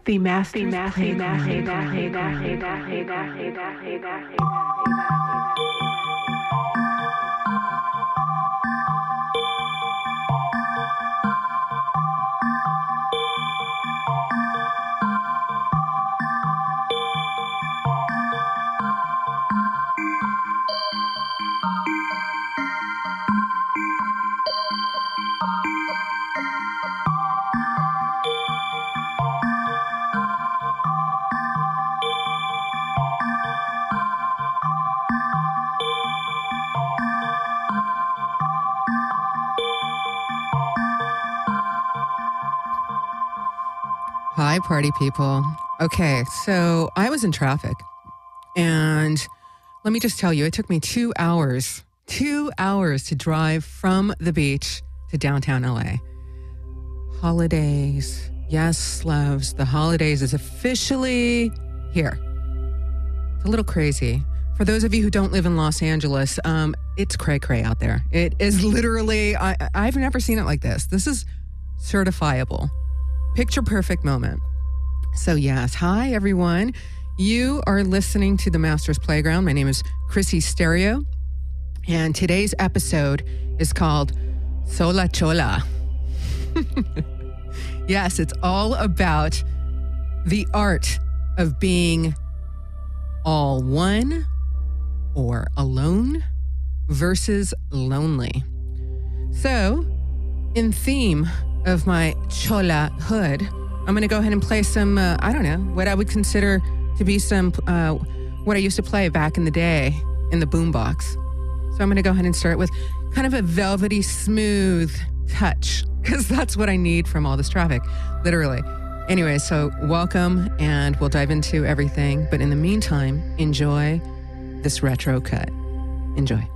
The Masters Hi, party people. Okay, so I was in traffic, and let me just tell you, it took me 2 hours to drive from the beach to downtown LA. Holidays. Yes, loves, the holidays is officially here. It's a little crazy. For those of you who don't live in Los Angeles, it's cray-cray out there. It is literally, I've never seen it like this. This is certifiable. Picture perfect moment. So yes, hi everyone. You are listening to the Masters Playground. My name is Chrissy Stereo, and today's episode is called Sola Chola. Yes, it's all about the art of being all one or alone versus lonely. So, in theme of my chola hood, I'm going to go ahead and play some, I don't know, what I would consider to be some, what I used to play back in the day in the boombox. So I'm going to go ahead and start with kind of a velvety, smooth touch, because that's what I need from all this traffic, literally. Anyway, so welcome, and we'll dive into everything. But in the meantime, enjoy this retro cut. Enjoy.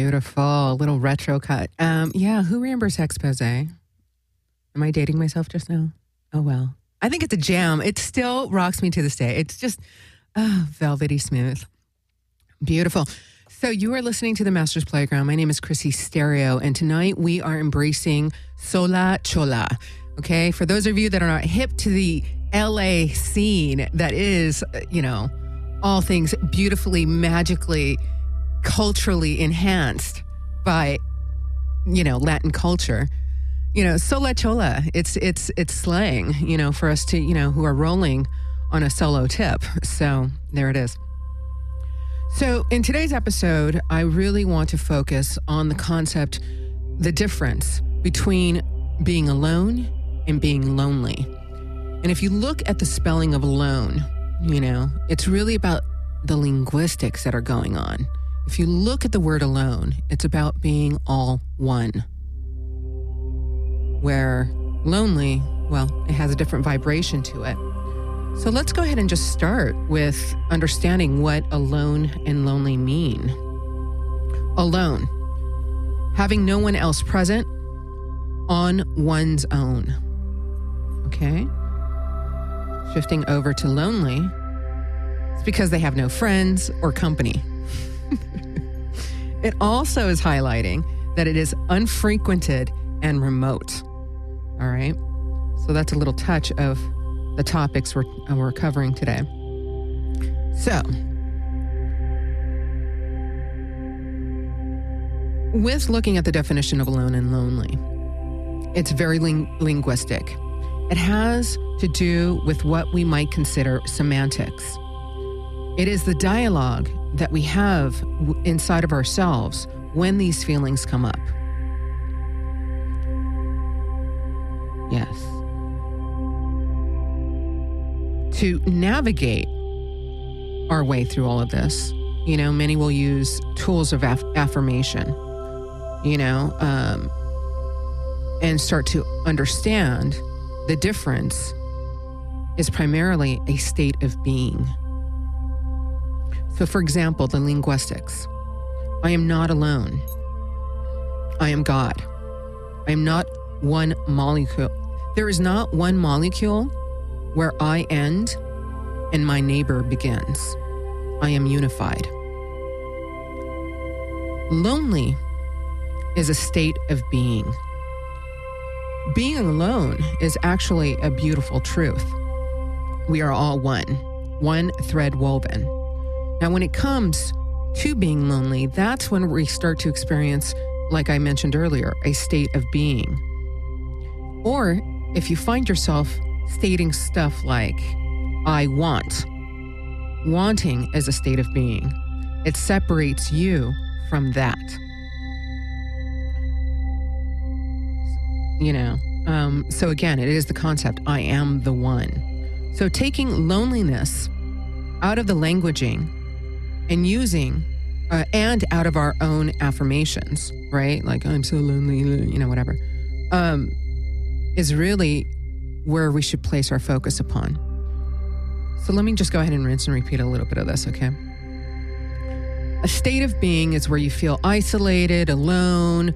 Beautiful. A little retro cut. Yeah, who remembers Expose? Am I dating myself just now? Oh, well. I think it's a jam. It still rocks me to this day. It's just velvety smooth. Beautiful. So you are listening to the Master's Playground. My name is Chrissy Stereo, and tonight we are embracing Sola Chola. Okay? For those of you that are not hip to the LA scene that is, all things beautifully, magically, culturally enhanced by, Latin culture. Sola Chola, it's slang, for us to, who are rolling on a solo tip. So there it is. So in today's episode, I really want to focus on the concept, the difference between being alone and being lonely. And if you look at the spelling of alone, it's really about the linguistics that are going on. If you look at the word alone, it's about being all one. Where lonely, well, it has a different vibration to it. So let's go ahead and just start with understanding what alone and lonely mean. Alone, having no one else present on one's own. Okay? Shifting over to lonely, it's because they have no friends or company. It also is highlighting that it is unfrequented and remote. All right? So that's a little touch of the topics we're covering today. So, with looking at the definition of alone and lonely, it's very linguistic. It has to do with what we might consider semantics. It is the dialogue that we have inside of ourselves when these feelings come up. Yes. To navigate our way through all of this, many will use tools of affirmation, and start to understand the difference is primarily a state of being. So, for example, the linguistics. I am not alone. I am God. I am not one molecule. There is not one molecule where I end and my neighbor begins. I am unified. Lonely is a state of being. Being alone is actually a beautiful truth. We are all one thread woven. Now, when it comes to being lonely, that's when we start to experience, like I mentioned earlier, a state of being. Or if you find yourself stating stuff like, I want. Wanting is a state of being. It separates you from that. So again, it is the concept, I am the one. So taking loneliness out of the languaging and using, and out of our own affirmations, right? Like, I'm so lonely, whatever, is really where we should place our focus upon. So let me just go ahead and rinse and repeat a little bit of this, okay? A state of being is where you feel isolated, alone,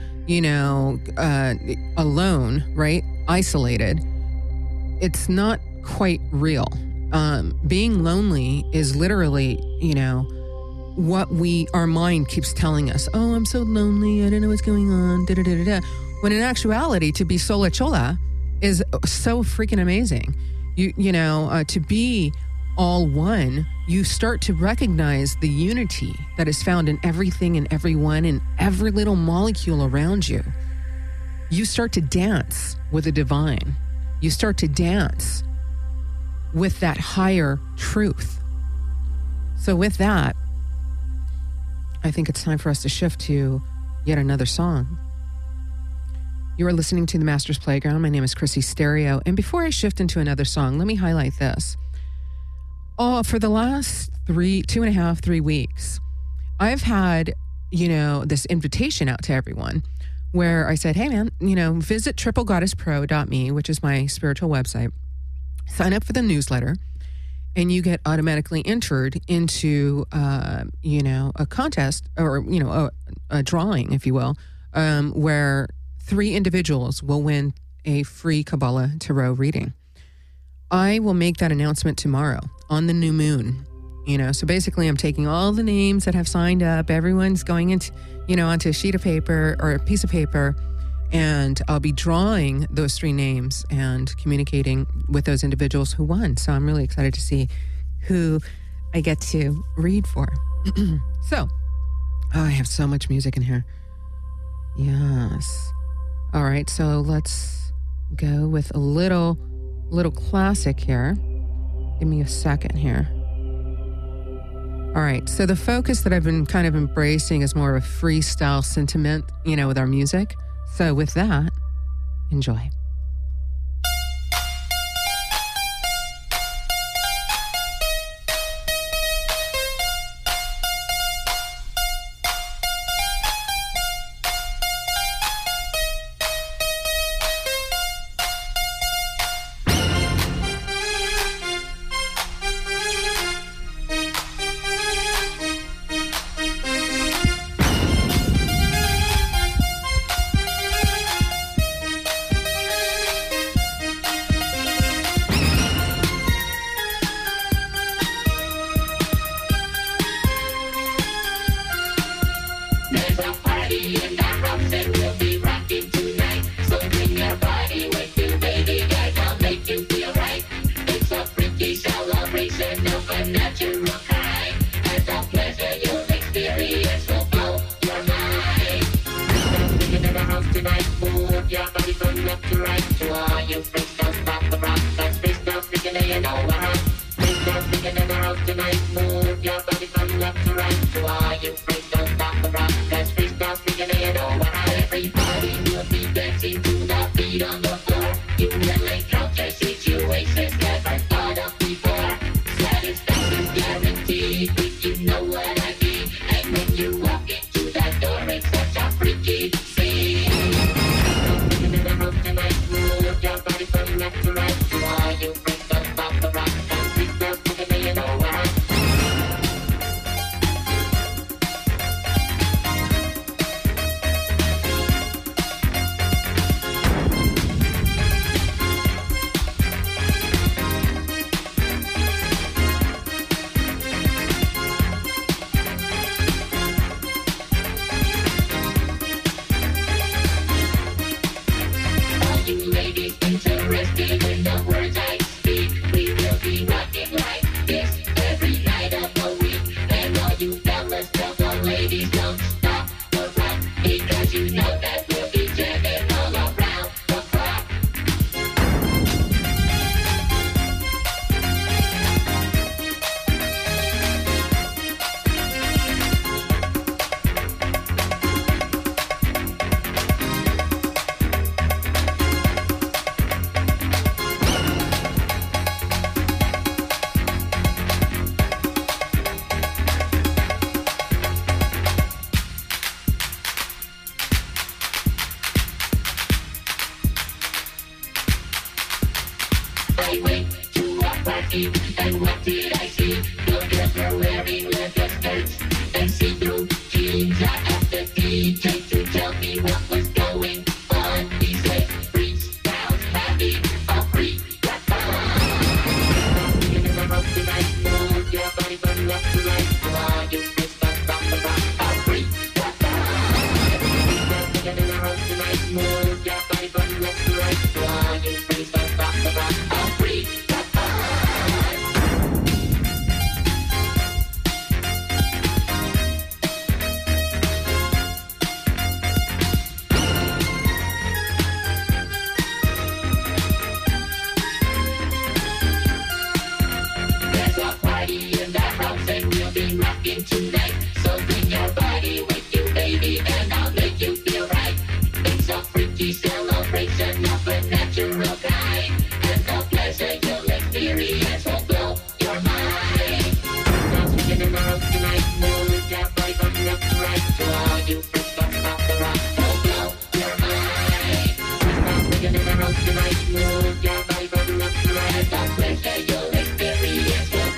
alone, right? Isolated. It's not quite real. Being lonely is literally, what our mind keeps telling us. Oh, I'm so lonely. I don't know what's going on. Da, da, da, da, da. When in actuality, to be sola chola is so freaking amazing. To be all one, you start to recognize the unity that is found in everything and everyone and every little molecule around you. You start to dance with the divine. You start to dance with that higher truth. So with that, I think it's time for us to shift to yet another song. You are listening to the Master's Playground. My name is Chrissy Stereo. And before I shift into another song, let me highlight this. For the last 3 weeks, I've had, this invitation out to everyone where I said, hey man, visit triplegoddesspro.me, which is my spiritual website. Sign up for the newsletter and you get automatically entered into, a contest or, a drawing, if you will, where 3 individuals will win a free Kabbalah Tarot reading. I will make that announcement tomorrow on the new moon. So basically I'm taking all the names that have signed up. Everyone's going into, onto a sheet of paper or a piece of paper, and I'll be drawing those 3 names and communicating with those individuals who won. So I'm really excited to see who I get to read for. So, I have so much music in here. Yes. All right, so let's go with a little classic here. Give me a second here. All right, so the focus that I've been kind of embracing is more of a freestyle sentiment, with our music. So with that, enjoy. And what did I see? The girls were wearing leather skirts and see-through jeans. I asked the DJ to tell me what was going on. He said, freestyle's having a free in the house tonight, move your body from left to right. While you freestyle, rock the rock, a free in the house tonight, move your body from left to right. While you freestyle, rock the rock, a free tonight, so bring your body with you, baby, and I'll make you feel right. It's a freaky celebration of a natural kind, and the pleasure you'll experience will blow your mind. Now swinging in the house tonight, move your body from left to right. To all you freaks, stop the rock, will blow your mind. Now swinging in the house tonight, move your body from left to right. The pleasure you'll experience will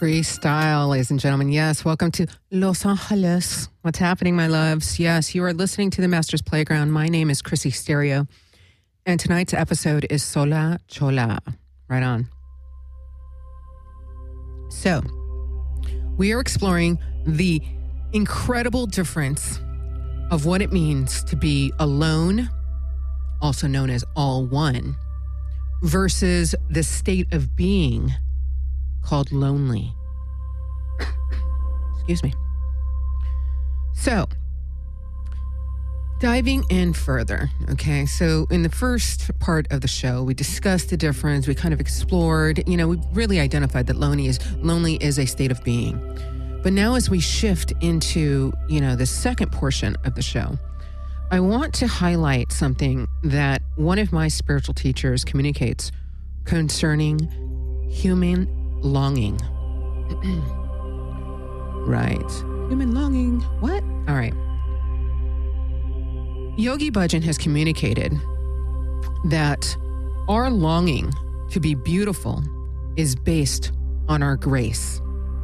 Freestyle, ladies and gentlemen. Yes, welcome to Los Angeles. What's happening, my loves? Yes, you are listening to the Master's Playground. My name is Chrissy Stereo, and tonight's episode is Sola Chola. Right on. So, we are exploring the incredible difference of what it means to be alone, also known as all one, versus the state of being called lonely. Excuse me. So, diving in further, okay? So, in the first part of the show, we discussed the difference. We kind of explored, we really identified that lonely is a state of being. But now as we shift into, the second portion of the show, I want to highlight something that one of my spiritual teachers communicates concerning human longing. Right. Human longing. What? All right. Yogi Bhajan has communicated that our longing to be beautiful is based on our grace.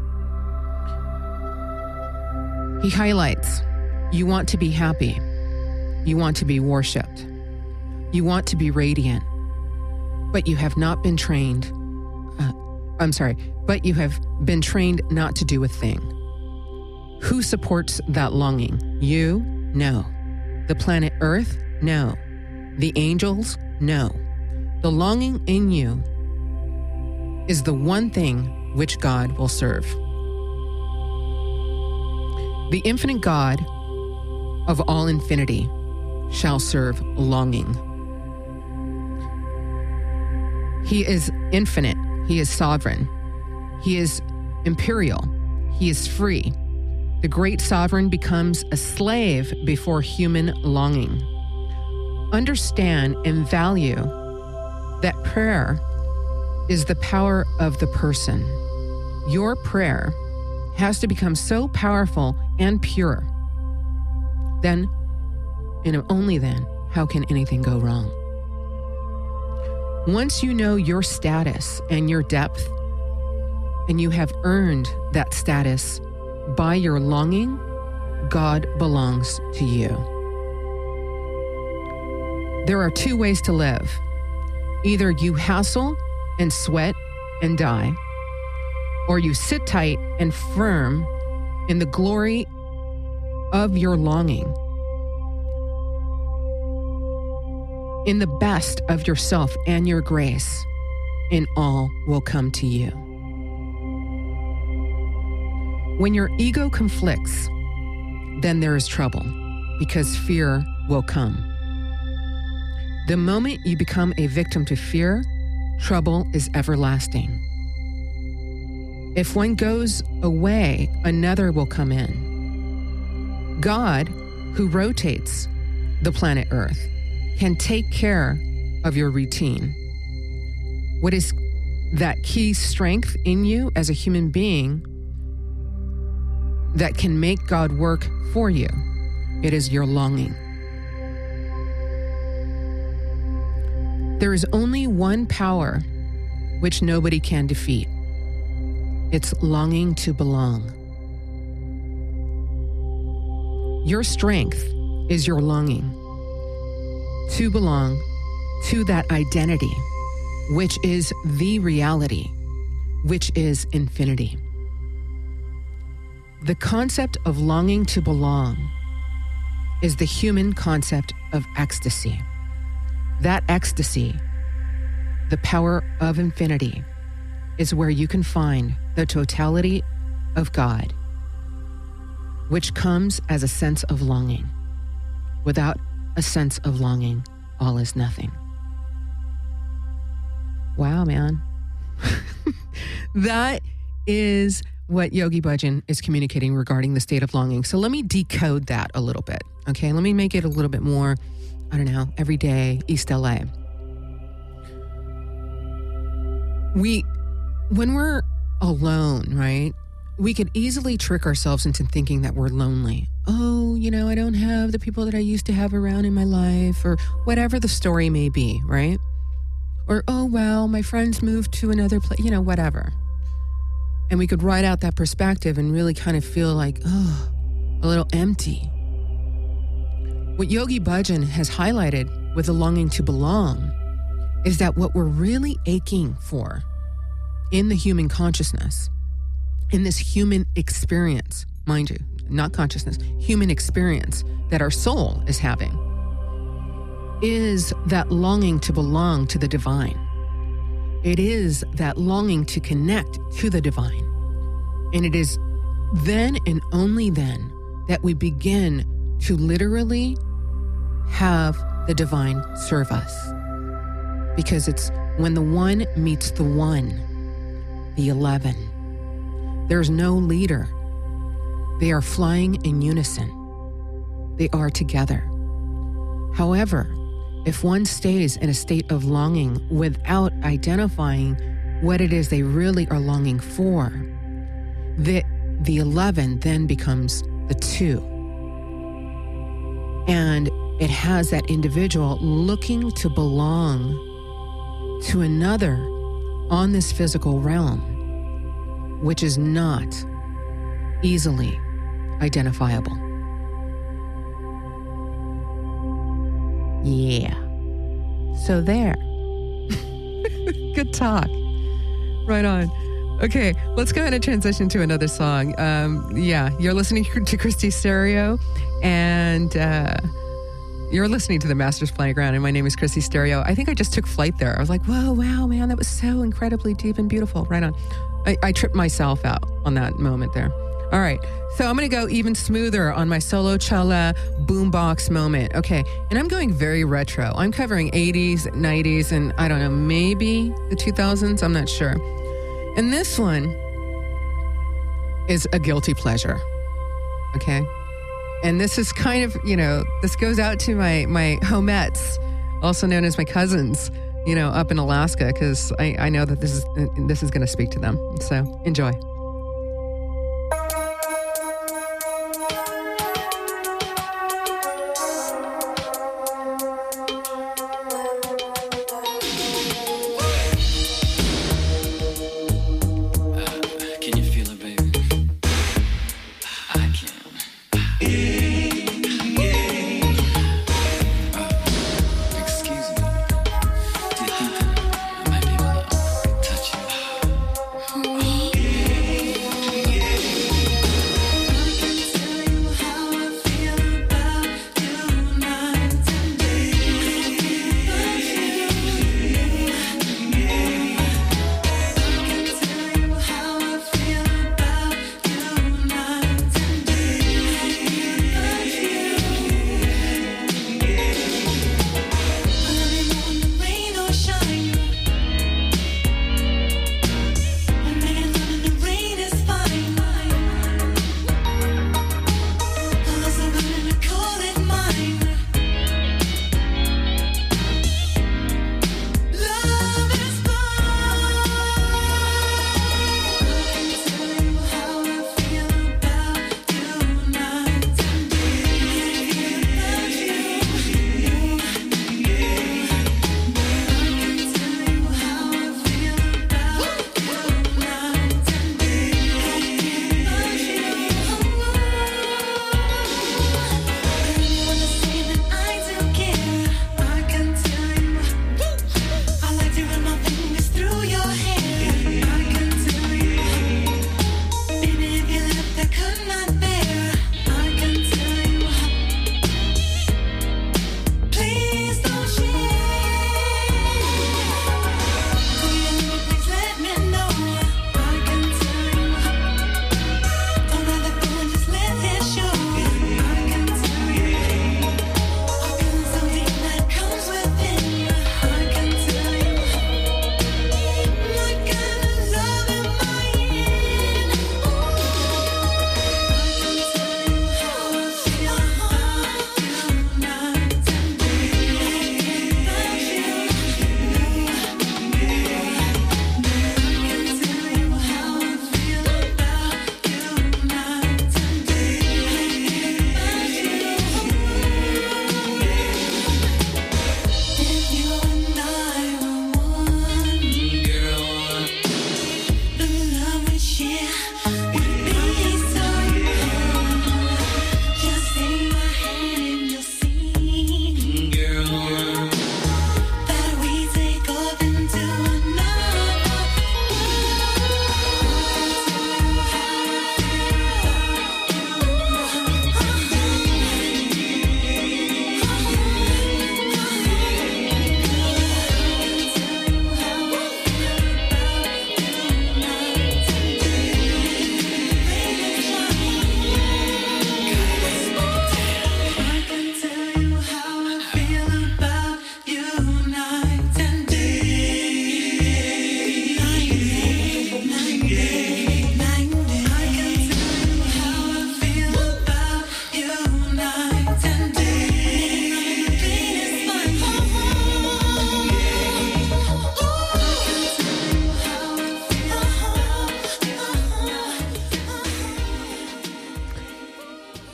He highlights, you want to be happy. You want to be worshipped. You want to be radiant. But you have not been trained. But you have been trained not to do a thing. Who supports that longing? You? No. The planet Earth? No. The angels? No. The longing in you is the one thing which God will serve. The infinite God of all infinity shall serve longing. He is infinite. He is sovereign. He is imperial. He is free. The great sovereign becomes a slave before human longing. Understand and value that prayer is the power of the person. Your prayer has to become so powerful and pure. Then, and only then, how can anything go wrong? Once you know your status and your depth, and you have earned that status by your longing, God belongs to you. There are two ways to live. Either you hassle and sweat and die, or you sit tight and firm in the glory of your longing, in the best of yourself and your grace, and all will come to you. When your ego conflicts, then there is trouble, because fear will come. The moment you become a victim to fear, trouble is everlasting. If one goes away, another will come in. God, who rotates the planet Earth, can take care of your routine. What is that key strength in you as a human being that can make God work for you? It is your longing. There is only one power which nobody can defeat. It's longing to belong. Your strength is your longing to belong to that identity, which is the reality, which is infinity. The concept of longing to belong is the human concept of ecstasy. That ecstasy, the power of infinity, is where you can find the totality of God, which comes as a sense of longing. Without a sense of longing, all is nothing. Wow, man. That is what Yogi Bhajan is communicating regarding the state of longing. So let me decode that a little bit, okay? Let me make it a little bit more, everyday East LA. When we're alone, right, we could easily trick ourselves into thinking that we're lonely. Oh, I don't have the people that I used to have around in my life, or whatever the story may be, right? Or, oh, well, my friends moved to another place, whatever. And we could write out that perspective and really kind of feel like, oh, a little empty. What Yogi Bhajan has highlighted with the longing to belong is that what we're really aching for in the human consciousness, in this human experience, mind you, not consciousness, human experience that our soul is having, is that longing to belong to the divine. It is that longing to connect to the divine. And it is then and only then that we begin to literally have the divine serve us. Because it's when the one meets the one, the 11. There's no leader. They are flying in unison. They are together. However, if one stays in a state of longing without identifying what it is they really are longing for, the 11 then becomes the 2. And it has that individual looking to belong to another on this physical realm, which is not easily identifiable. Yeah. So there. Good talk. Right on. Okay, let's go ahead and transition to another song. You're listening to Christy Stereo, and you're listening to the Masters Playground, and my name is Christy Stereo. I think I just took flight there. I was like, whoa, wow, man, that was so incredibly deep and beautiful. Right on. I tripped myself out on that moment there. All right, so I'm going to go even smoother on my solo cello boombox moment. Okay, and I'm going very retro. I'm covering 80s, 90s, and I don't know, maybe the 2000s. I'm not sure. And this one is a guilty pleasure. Okay, and this is kind of, this goes out to my homettes, also known as my cousins, up in Alaska, because I know that this is going to speak to them. So enjoy.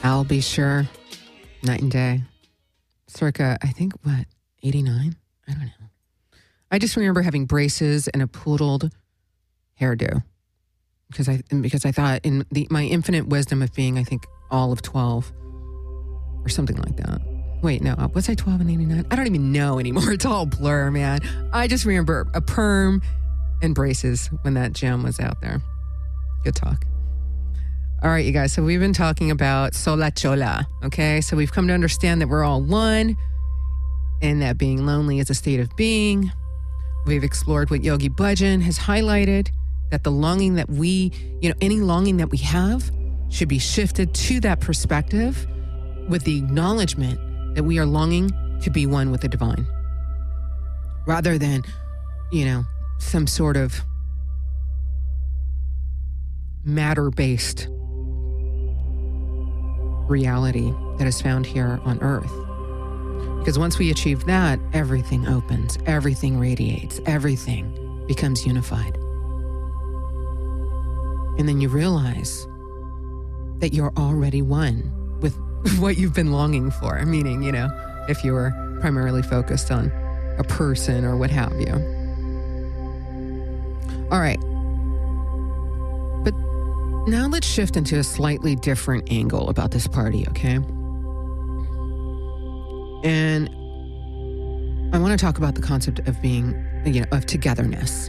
I'll be sure. Night and day. Circa, I think, 89? I don't know. I just remember having braces and a poodled hairdo. Because I thought in my infinite wisdom of being, I think, all of 12 or something like that. Wait, no, was I 12 and 89? I don't even know anymore. It's all blur, man. I just remember a perm and braces when that gem was out there. Good talk. All right, you guys. So we've been talking about Sola Chola, okay? So we've come to understand that we're all one and that being lonely is a state of being. We've explored what Yogi Bhajan has highlighted, that the longing that any longing that we have should be shifted to that perspective with the acknowledgement that we are longing to be one with the divine, rather than, some sort of matter-based reality that is found here on earth. Because once we achieve that, everything opens, everything radiates, everything becomes unified. And then you realize that you're already one with what you've been longing for. Meaning, if you were primarily focused on a person or what have you. All right. But now let's shift into a slightly different angle about this party, okay? And I want to talk about the concept of being, of togetherness.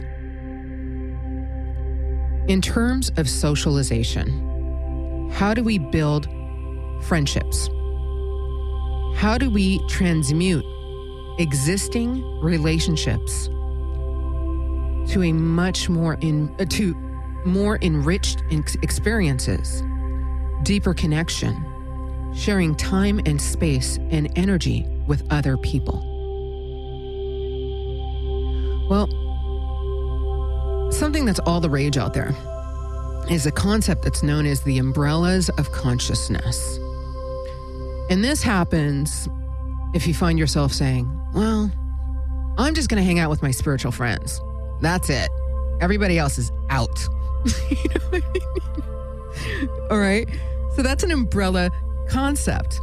In terms of socialization, how do we build friendships? How do we transmute existing relationships to a much more more enriched experiences, deeper connection, sharing time and space and energy with other people? Well, something that's all the rage out there is a concept that's known as the umbrellas of consciousness. And this happens if you find yourself saying, well, I'm just going to hang out with my spiritual friends. That's it. Everybody else is out. You know what I mean? All right. So that's an umbrella concept.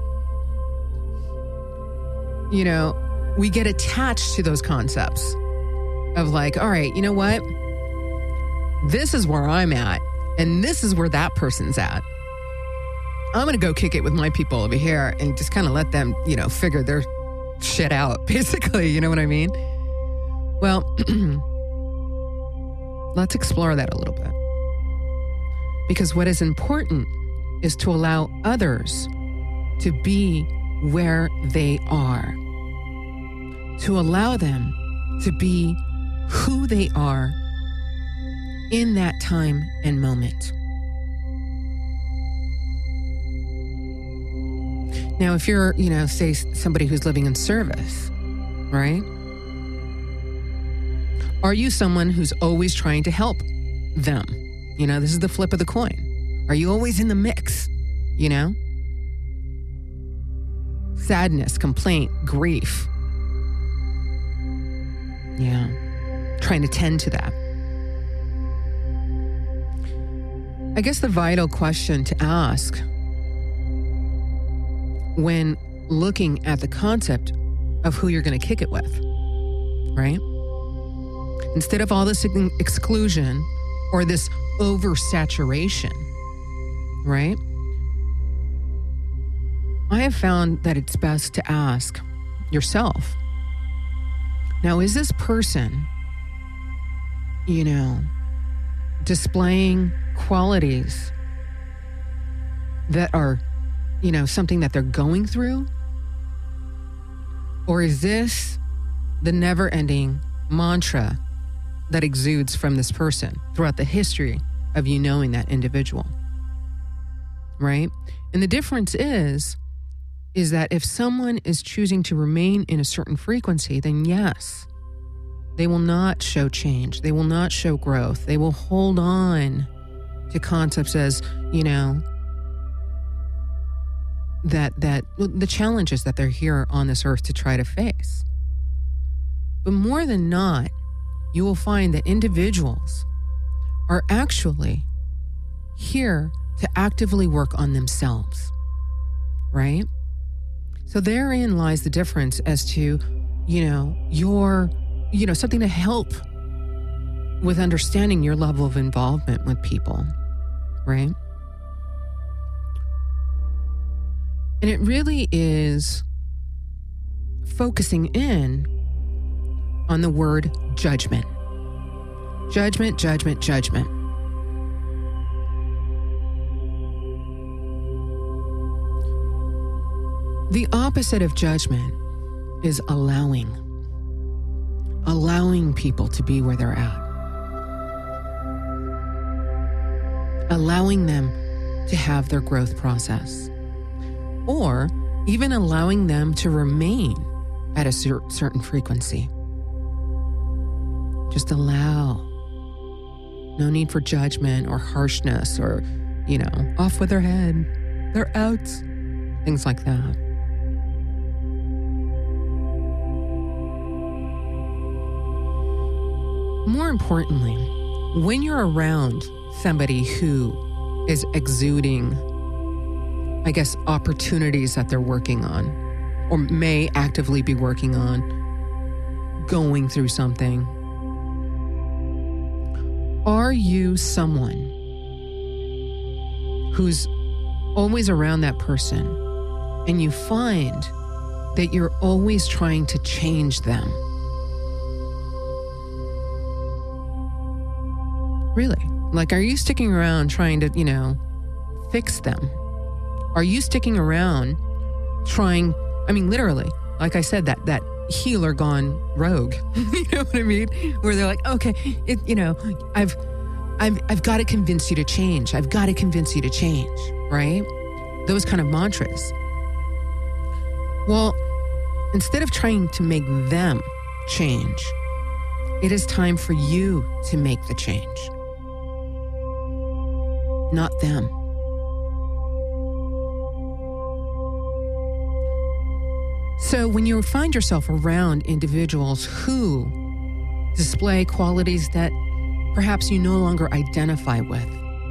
We get attached to those concepts of like, all right, you know what? This is where I'm at, and this is where that person's at. I'm going to go kick it with my people over here and just kind of let them, figure their shit out, basically. You know what I mean? Well, let's explore that a little bit. Because what is important is to allow others to be where they are, to allow them to be who they are in that time and moment. Now, if you're, say somebody who's living in service, right? Are you someone who's always trying to help them? This is the flip of the coin. Are you always in the mix? Sadness, complaint, grief. Yeah. Trying to tend to that. I guess the vital question to ask when looking at the concept of who you're going to kick it with, right? Instead of all this exclusion or this oversaturation, right? I have found that it's best to ask yourself, now, is this person, displaying qualities that are, something that they're going through? Or is this the never-ending mantra that exudes from this person throughout the history of you knowing that individual? Right? And the difference is that if someone is choosing to remain in a certain frequency, then yes, they will not show change. They will not show growth. They will hold on to concepts as, that the challenges that they're here on this earth to try to face. But more than not, you will find that individuals are actually here to actively work on themselves. right? So therein lies the difference as to, something to help with understanding your level of involvement with people, right? And it really is focusing in on the word judgment. Judgment, judgment, judgment. The opposite of judgment is allowing people to be where they're at. Allowing them to have their growth process. Or even allowing them to remain at a certain frequency. Just allow. No need for judgment or harshness or, off with their head. They're out. Things like that. More importantly, when you're around somebody who is exuding, opportunities that they're working on or may actively be working on, going through something, are you someone who's always around that person and you find that you're always trying to change them? Really? Are you sticking around trying to, fix them? Are you sticking around trying, literally, like I said, that healer gone rogue, you know what I mean? Where they're like, okay, I've got to convince you to change. I've got to convince you to change, right? Those kind of mantras. Well, instead of trying to make them change, it is time for you to make the change. Not them. So when you find yourself around individuals who display qualities that perhaps you no longer identify with,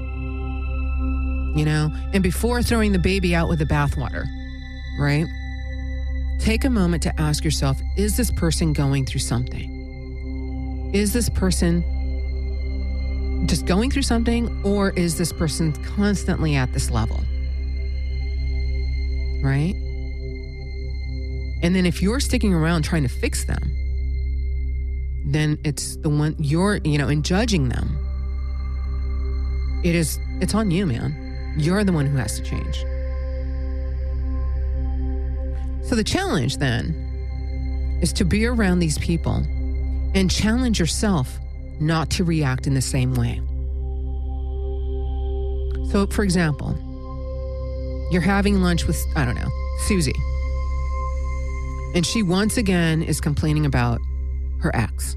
and before throwing the baby out with the bathwater, right? Take a moment to ask yourself, is this person going through something? Is this person just going through something, or is this person constantly at this level? Right? And then if you're sticking around trying to fix them, then it's the one you're, in judging them. It's on you, man. You're the one who has to change. So the challenge then is to be around these people and challenge yourself not to react in the same way. So, for example, you're having lunch with, Susie. And she once again is complaining about her ex.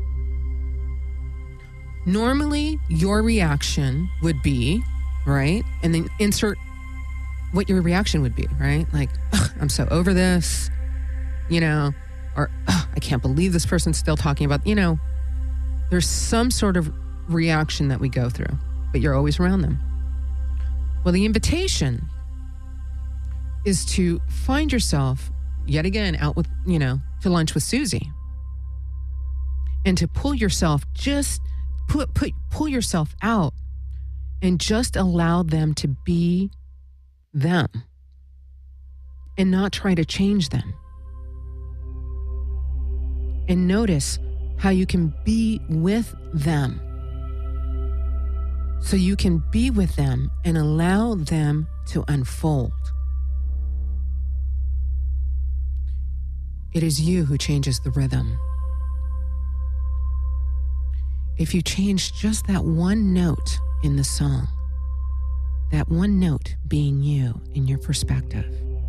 Normally, your reaction would be, right? And then insert what your reaction would be, right? Like, I'm so over this, or I can't believe this person's still talking about, there's some sort of reaction that we go through, but you're always around them. Well, the invitation is to find yourself yet again out with, to lunch with Susie, and to pull yourself, pull yourself out and just allow them to be them and not try to change them. And notice how you can be with them. So you can be with them and allow them to unfold. It is you who changes the rhythm. If you change just that one note in the song, that one note being you in your perspective,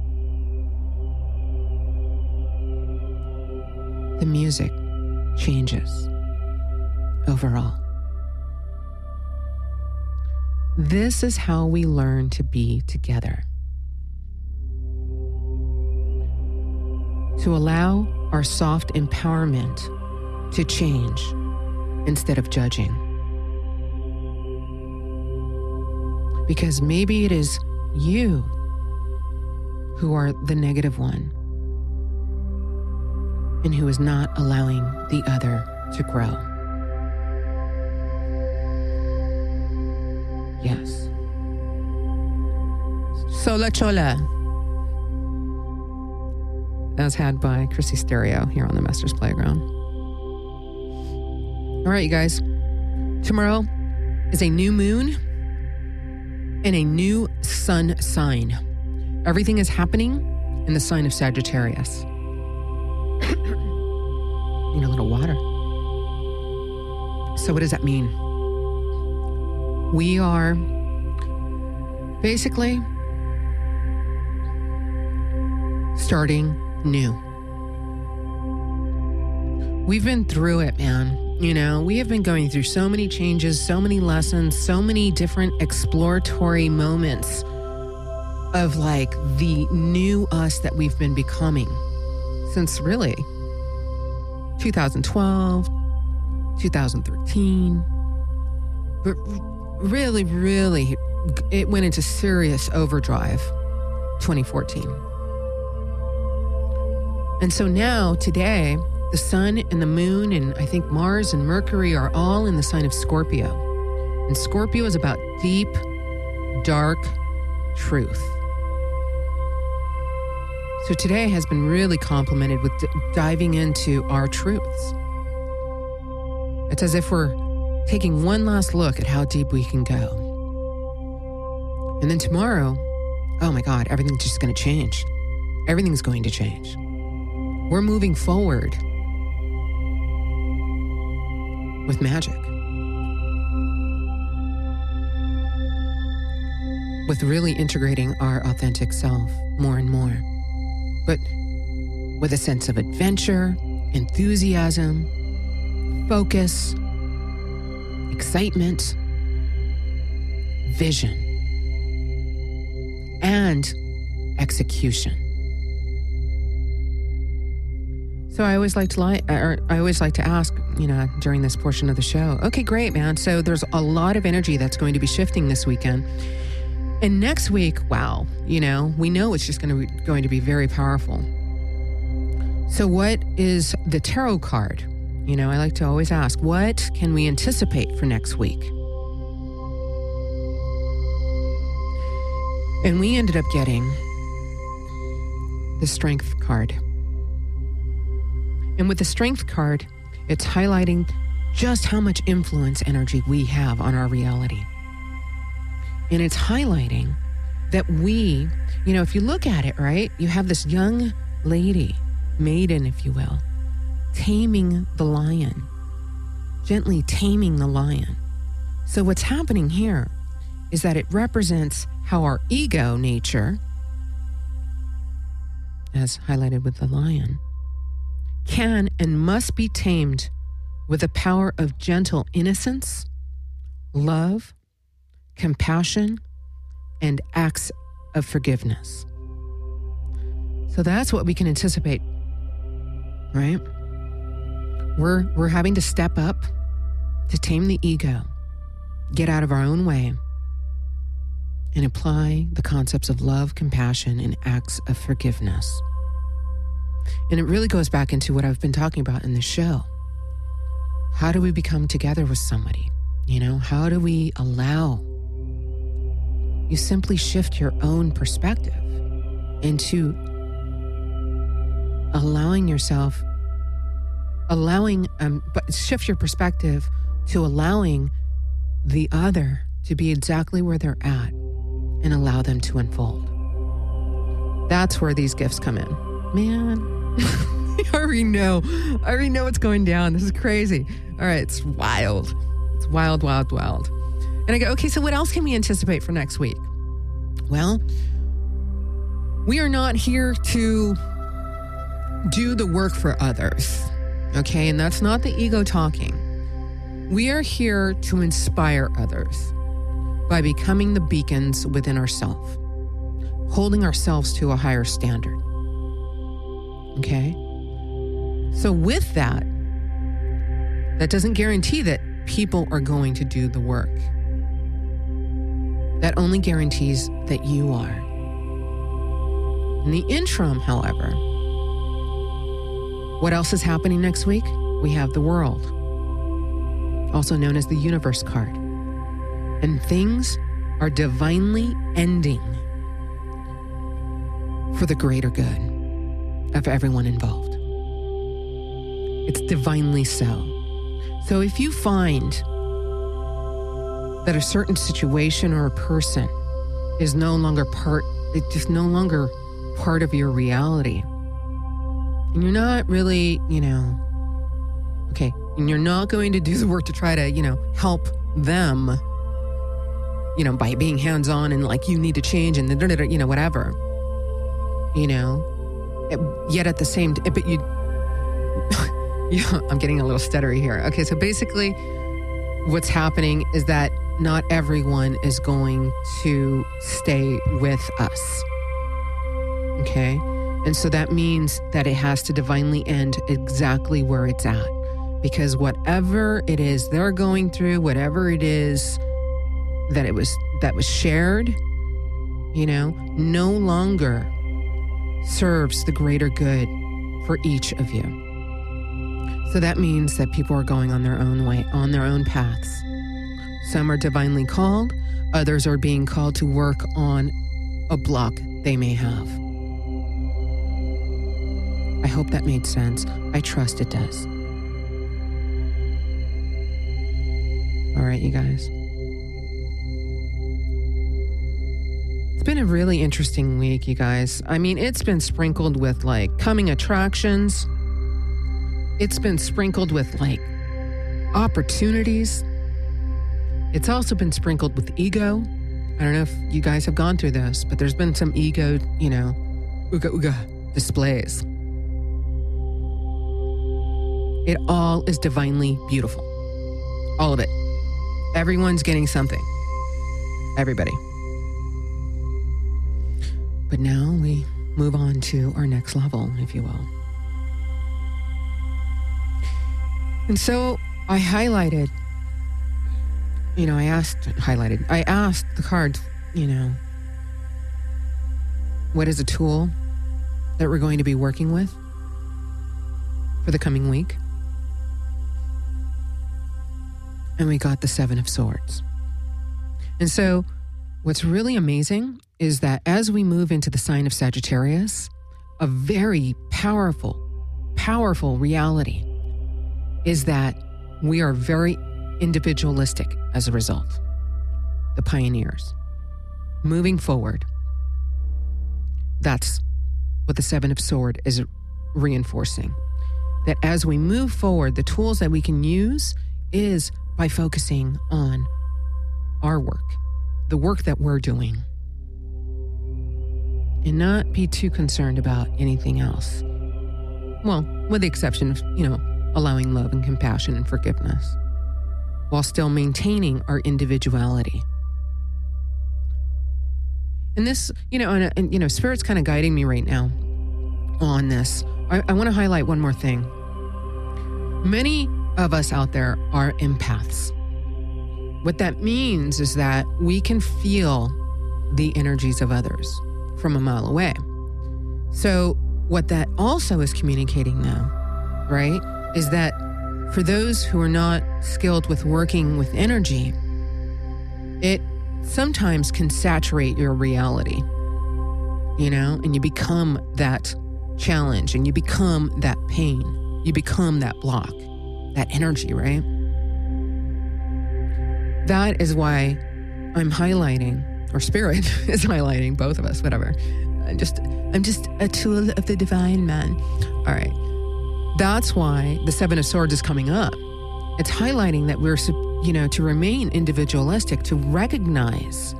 the music changes overall. This is how we learn to be together. To allow our soft empowerment to change instead of judging. Because maybe it is you who are the negative one and who is not allowing the other to grow. Yes. Sola Chola, as had by Chrissy Stereo here on the Masters Playground. All right, you guys. Tomorrow is a new moon and a new sun sign. Everything is happening in the sign of Sagittarius. Need a little water. So what does that mean? We are basically starting new. We've been through it, man. You know, we have been going through so many changes, so many lessons, so many different exploratory moments of like the new us that we've been becoming since really 2012, 2013. But really, it went into serious overdrive 2014. And so now, today, the sun and the moon and I think Mars and Mercury are all in the sign of Scorpio. And Scorpio is about deep, dark truth. So today has been really complemented with diving into our truths. It's as if we're taking one last look at how deep we can go. And then tomorrow, oh my God, everything's just going to change. Everything's going to change. We're moving forward with magic. With really integrating our authentic self more and more. But with a sense of adventure, enthusiasm, focus, excitement, vision, and execution. So I always like to ask, during this portion of the show, okay, great, man. So there's a lot of energy that's going to be shifting this weekend. And next week, wow, we know it's just going to be very powerful. So what is the tarot card? I like to always ask, what can we anticipate for next week? And we ended up getting the Strength card. And with the Strength card, it's highlighting just how much influence energy we have on our reality. And it's highlighting that we, if you look at it, right, you have this young lady, maiden, if you will, taming the lion, gently taming the lion. So what's happening here is that it represents how our ego nature, as highlighted with the lion, can and must be tamed with the power of gentle innocence, love, compassion, and acts of forgiveness. So that's what we can anticipate, right? We're having to step up to tame the ego, get out of our own way, and apply the concepts of love, compassion, and acts of forgiveness. And it really goes back into what I've been talking about in the show. How do we become together with somebody? How do we allow? You simply shift your own perspective into shift your perspective to allowing the other to be exactly where they're at and allow them to unfold. That's where these gifts come in. Man, I already know what's going down. This is crazy. All right, it's wild. It's wild, wild, wild. And I go, okay, so what else can we anticipate for next week? Well, we are not here to do the work for others, okay? And that's not the ego talking. We are here to inspire others by becoming the beacons within ourselves, holding ourselves to a higher standard, okay? So with that doesn't guarantee that people are going to do the work. That only guarantees that you are. In the interim, however, what else is happening next week? We have the World, also known as the Universe card. And things are divinely ending for the greater good of everyone involved. It's divinely so. So if you find that a certain situation or a person is no longer it's just no longer part of your reality, and you're not really, and you're not going to do the work to try to, help them, by being hands-on and like, you need to change and whatever, yet at the same time, but you, I'm getting a little stuttery here. Okay, so basically what's happening is that not everyone is going to stay with us. Okay? And so that means that it has to divinely end exactly where it's at. Because whatever it is they're going through, whatever it is that was shared, no longer serves the greater good for each of you. So that means that people are going on their own way, on their own paths. Some are divinely called, others are being called to work on a block they may have. I hope that made sense. I trust it does. All right, you guys. It's been a really interesting week, you guys. I mean, it's been sprinkled with like coming attractions. It's been sprinkled with like opportunities. It's also been sprinkled with ego. I don't know if you guys have gone through this, but there's been some ego, ooga displays. It all is divinely beautiful. All of it. Everyone's getting something. Everybody. But now we move on to our next level, if you will. And so I highlighted, I asked the cards, what is a tool that we're going to be working with for the coming week? And we got the Seven of Swords. And so what's really amazing is that as we move into the sign of Sagittarius, a very powerful reality is that we are very individualistic as a result. The pioneers. Moving forward. That's what the Seven of Swords is reinforcing. That as we move forward, the tools that we can use is by focusing on our work, the work that we're doing, and not be too concerned about anything else. Well, with the exception of, allowing love and compassion and forgiveness, while still maintaining our individuality. And this, Spirit's kind of guiding me right now on this. I want to highlight one more thing. Many of us out there are empaths. What that means is that we can feel the energies of others from a mile away. So what that also is communicating now, right, is that for those who are not skilled with working with energy, it sometimes can saturate your reality, and you become that challenge, and you become that pain, you become that block, that energy, right? That is why I'm highlighting, or Spirit is highlighting, both of us, whatever. I'm just a tool of the divine man. All right. That's why the Seven of Swords is coming up. It's highlighting that we're, to remain individualistic, to recognize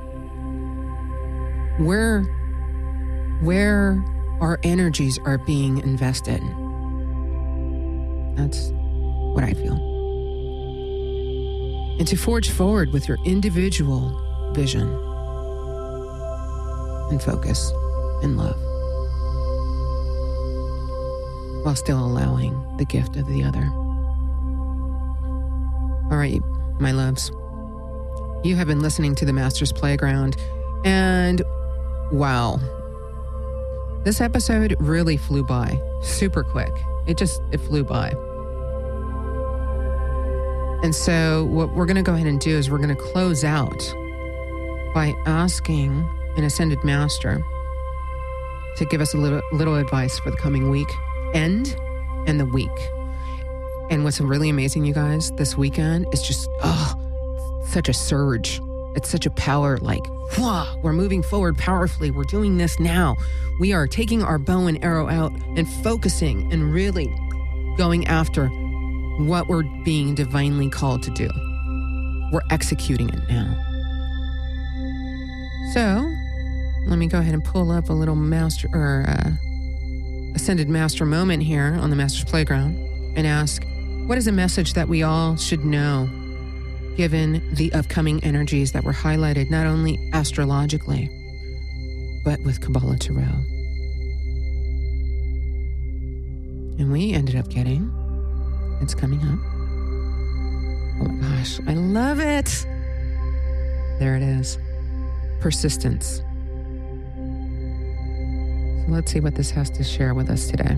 where our energies are being invested. That's what I feel. And to forge forward with your individual vision and focus and love, while still allowing the gift of the other. All right, my loves, you have been listening to the Master's Playground, and wow, This episode really flew by, super quick. It flew by. And so what we're going to go ahead and do is we're going to close out by asking an Ascended Master to give us a little advice for the coming week and the week. And what's really amazing, you guys, this weekend is just, such a surge. It's such a power, like, we're moving forward powerfully. We're doing this now. We are taking our bow and arrow out and focusing and really going after what we're being divinely called to do. We're executing it now. So let me go ahead and pull up a little Ascended Master moment here on the Master's Playground and ask, what is a message that we all should know given the upcoming energies that were highlighted not only astrologically, but with Kabbalah Tarot? And we ended up getting, it's coming up. Oh my gosh, I love it. There it is. Persistence. So let's see what this has to share with us today.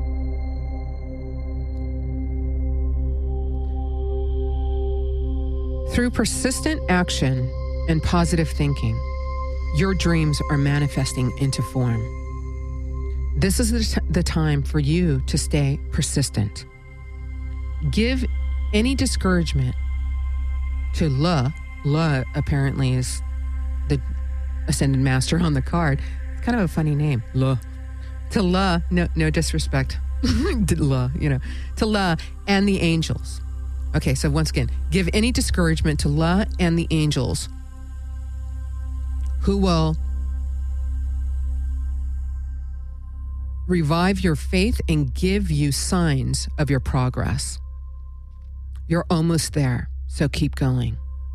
Through persistent action and positive thinking, your dreams are manifesting into form. This is the time for you to stay persistent. Give any discouragement to La. La apparently is the Ascended Master on the card. It's kind of a funny name, La. To La, no disrespect. La, to La and the angels. Okay, so once again, give any discouragement to La and the angels, who will revive your faith and give you signs of your progress. You're almost there, so keep going.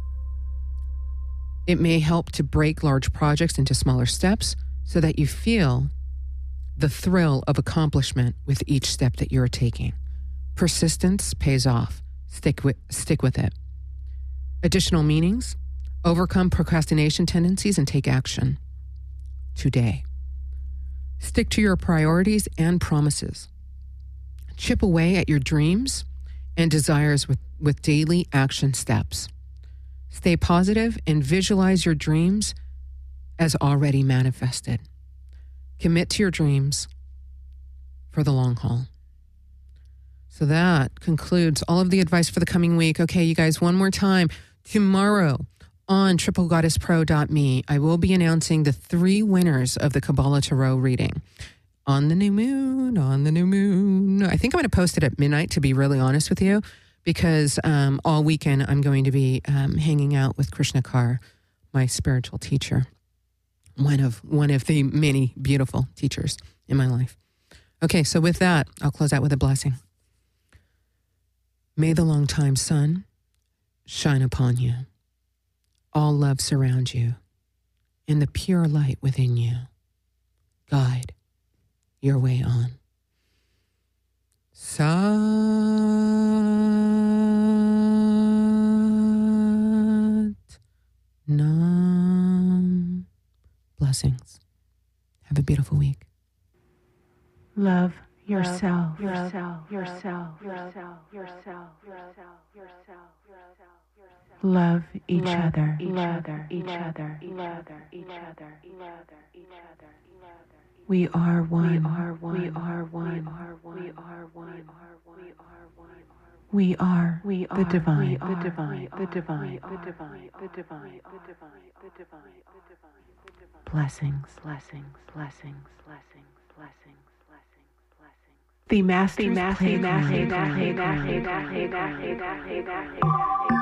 It may help to break large projects into smaller steps so that you feel the thrill of accomplishment with each step that you're taking. Persistence pays off. Stick with it. Additional meanings: overcome procrastination tendencies and take action today. Stick to your priorities and promises. Chip away at your dreams and desires with daily action steps. Stay positive and visualize your dreams as already manifested. Commit to your dreams for the long haul. So that concludes all of the advice for the coming week. Okay, you guys, one more time. Tomorrow on triplegoddesspro.me, I will be announcing the 3 winners of the Kabbalah Tarot reading. On the new moon. I think I'm going to post it at midnight, to be really honest with you, because all weekend I'm going to be hanging out with Krishna Kaur, my spiritual teacher, one of the many beautiful teachers in my life. Okay, so with that, I'll close out with a blessing. May the long-time sun shine upon you. All love surround you, and the pure light within you guide your way on. Sat Nam. Blessings. Have a beautiful week. Love yourself. Love each other. We are one. We are the divine. Blessings. The Master's Playground.